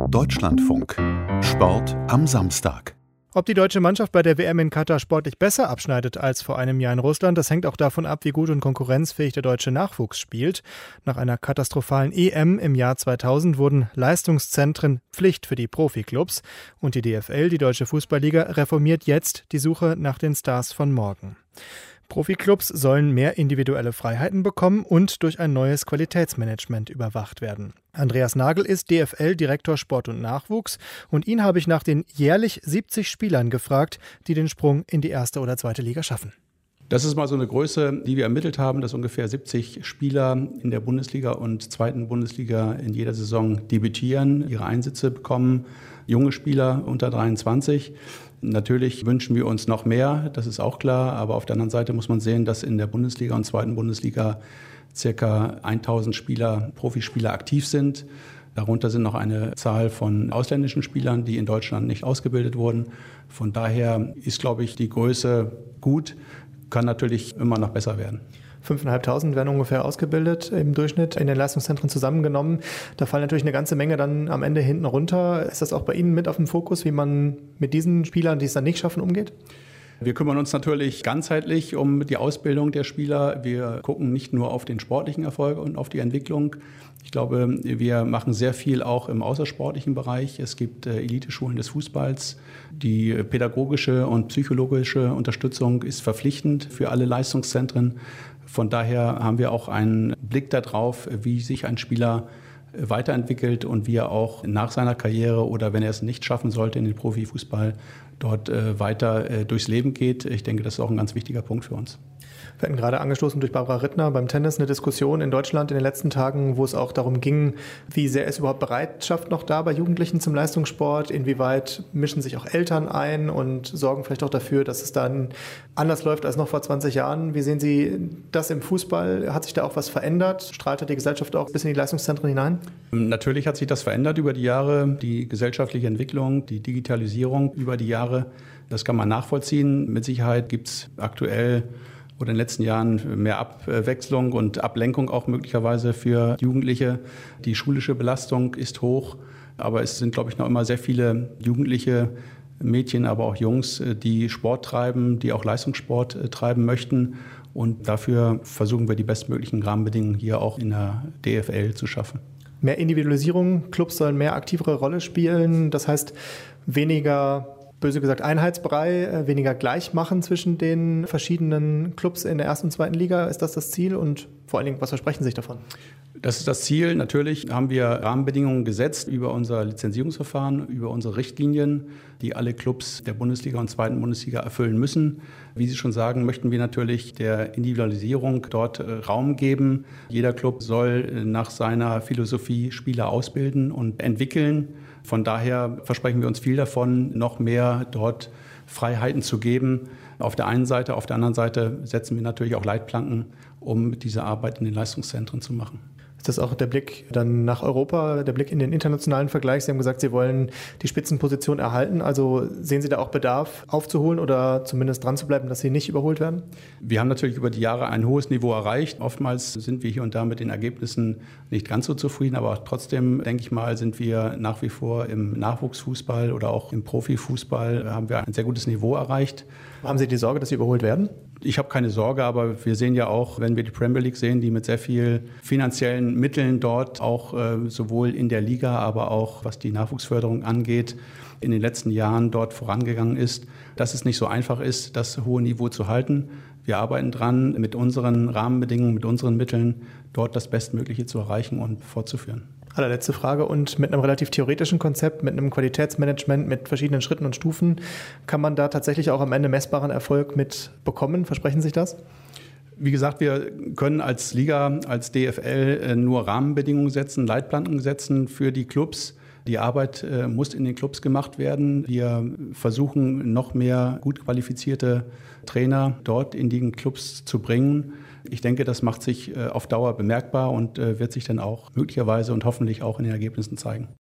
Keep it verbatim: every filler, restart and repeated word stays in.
Deutschlandfunk. Sport am Samstag. Ob die deutsche Mannschaft bei der W M in Katar sportlich besser abschneidet als vor einem Jahr in Russland, das hängt auch davon ab, wie gut und konkurrenzfähig der deutsche Nachwuchs spielt. Nach einer katastrophalen E M im Jahr zweitausend wurden Leistungszentren Pflicht für die Profiklubs. Und die D F L, die Deutsche Fußballliga, reformiert jetzt die Suche nach den Stars von morgen. Profiklubs sollen mehr individuelle Freiheiten bekommen und durch ein neues Qualitätsmanagement überwacht werden. Andreas Nagel ist D F L-Direktor Sport und Nachwuchs und ihn habe ich nach den jährlich siebzig Spielern gefragt, die den Sprung in die erste oder zweite Liga schaffen. Das ist mal so eine Größe, die wir ermittelt haben, dass ungefähr siebzig Spieler in der Bundesliga und zweiten Bundesliga in jeder Saison debütieren, ihre Einsätze bekommen. Junge Spieler unter dreiundzwanzig. Natürlich wünschen wir uns noch mehr, das ist auch klar. Aber auf der anderen Seite muss man sehen, dass in der Bundesliga und zweiten Bundesliga circa tausend Spieler, Profispieler aktiv sind. Darunter sind noch eine Zahl von ausländischen Spielern, die in Deutschland nicht ausgebildet wurden. Von daher ist, glaube ich, die Größe gut, kann natürlich immer noch besser werden. fünftausendfünfhundert werden ungefähr ausgebildet im Durchschnitt in den Leistungszentren zusammengenommen. Da fallen natürlich eine ganze Menge dann am Ende hinten runter. Ist das auch bei Ihnen mit auf dem Fokus, wie man mit diesen Spielern, die es dann nicht schaffen, umgeht? Wir kümmern uns natürlich ganzheitlich um die Ausbildung der Spieler. Wir gucken nicht nur auf den sportlichen Erfolg und auf die Entwicklung. Ich glaube, wir machen sehr viel auch im außersportlichen Bereich. Es gibt Eliteschulen des Fußballs. Die pädagogische und psychologische Unterstützung ist verpflichtend für alle Leistungszentren. Von daher haben wir auch einen Blick darauf, wie sich ein Spieler weiterentwickelt und wie er auch nach seiner Karriere oder wenn er es nicht schaffen sollte in den Profifußball, dort weiter durchs Leben geht. Ich denke, das ist auch ein ganz wichtiger Punkt für uns. Wir hatten gerade angestoßen durch Barbara Rittner beim Tennis eine Diskussion in Deutschland in den letzten Tagen, wo es auch darum ging, wie sehr ist überhaupt Bereitschaft noch da bei Jugendlichen zum Leistungssport, inwieweit mischen sich auch Eltern ein und sorgen vielleicht auch dafür, dass es dann anders läuft als noch vor zwanzig Jahren. Wie sehen Sie das im Fußball? Hat sich da auch was verändert? Strahlt da die Gesellschaft auch bis in die Leistungszentren hinein? Natürlich hat sich das verändert über die Jahre, die gesellschaftliche Entwicklung, die Digitalisierung über die Jahre. Das kann man nachvollziehen. Mit Sicherheit gibt es aktuell oder in den letzten Jahren mehr Abwechslung und Ablenkung auch möglicherweise für Jugendliche. Die schulische Belastung ist hoch, aber es sind, glaube ich, noch immer sehr viele Jugendliche, Mädchen, aber auch Jungs, die Sport treiben, die auch Leistungssport treiben möchten. Und dafür versuchen wir die bestmöglichen Rahmenbedingungen hier auch in der D F L zu schaffen. Mehr Individualisierung, Clubs sollen mehr aktivere Rolle spielen, das heißt weniger, böse gesagt, Einheitsbrei, weniger Gleichmachen zwischen den verschiedenen Clubs in der ersten und zweiten Liga. Ist das das Ziel und vor allen Dingen, was versprechen Sie sich davon? Das ist das Ziel. Natürlich haben wir Rahmenbedingungen gesetzt über unser Lizenzierungsverfahren, über unsere Richtlinien, die alle Clubs der Bundesliga und zweiten Bundesliga erfüllen müssen. Wie Sie schon sagen, möchten wir natürlich der Individualisierung dort Raum geben. Jeder Club soll nach seiner Philosophie Spieler ausbilden und entwickeln. Von daher versprechen wir uns viel davon, noch mehr dort Freiheiten zu geben. Auf der einen Seite, auf der anderen Seite setzen wir natürlich auch Leitplanken, um diese Arbeit in den Leistungszentren zu machen. Ist das auch der Blick dann nach Europa, der Blick in den internationalen Vergleich? Sie haben gesagt, Sie wollen die Spitzenposition erhalten. Also sehen Sie da auch Bedarf aufzuholen oder zumindest dran zu bleiben, dass Sie nicht überholt werden? Wir haben natürlich über die Jahre ein hohes Niveau erreicht. Oftmals sind wir hier und da mit den Ergebnissen nicht ganz so zufrieden. Aber trotzdem, denke ich mal, sind wir nach wie vor im Nachwuchsfußball oder auch im Profifußball haben wir ein sehr gutes Niveau erreicht. Haben Sie die Sorge, dass Sie überholt werden? Ich habe keine Sorge, aber wir sehen ja auch, wenn wir die Premier League sehen, die mit sehr viel finanziellen Mitteln dort auch äh, sowohl in der Liga, aber auch was die Nachwuchsförderung angeht, in den letzten Jahren dort vorangegangen ist, dass es nicht so einfach ist, das hohe Niveau zu halten. Wir arbeiten dran, mit unseren Rahmenbedingungen, mit unseren Mitteln dort das Bestmögliche zu erreichen und fortzuführen. Allerletzte Frage. Und mit einem relativ theoretischen Konzept, mit einem Qualitätsmanagement, mit verschiedenen Schritten und Stufen, kann man da tatsächlich auch am Ende messbaren Erfolg mit bekommen? Versprechen Sie sich das? Wie gesagt, wir können als Liga, als D F L nur Rahmenbedingungen setzen, Leitplanken setzen für die Clubs. Die Arbeit äh, muss in den Clubs gemacht werden. Wir versuchen, noch mehr gut qualifizierte Trainer dort in die Clubs zu bringen. Ich denke, das macht sich äh, auf Dauer bemerkbar und äh, wird sich dann auch möglicherweise und hoffentlich auch in den Ergebnissen zeigen.